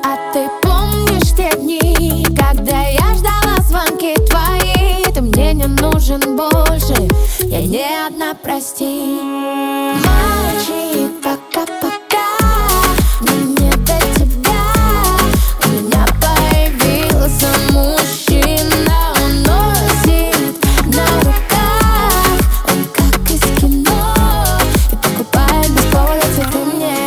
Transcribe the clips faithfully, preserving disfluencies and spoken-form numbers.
А ты помнишь те дни, когда я ждала звонки твои? Ты мне не нужен больше, я не одна, прости. Мальчик, пока-пока, мне не до тебя. У меня появился мужчина, он носит на руках, он как из кино, и покупает без повода цветы мне.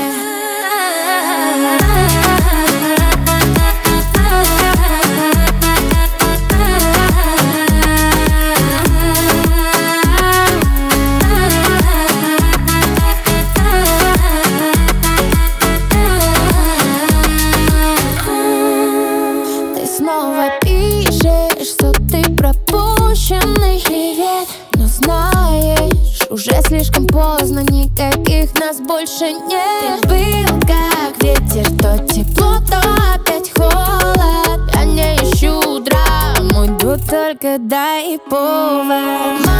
Снова пишешь, что ты пропущенный привет, но знаешь, уже слишком поздно, никаких нас больше нет. Ты был как ветер, то тепло, то опять холод. Я не ищу драму, иду, только дай повод.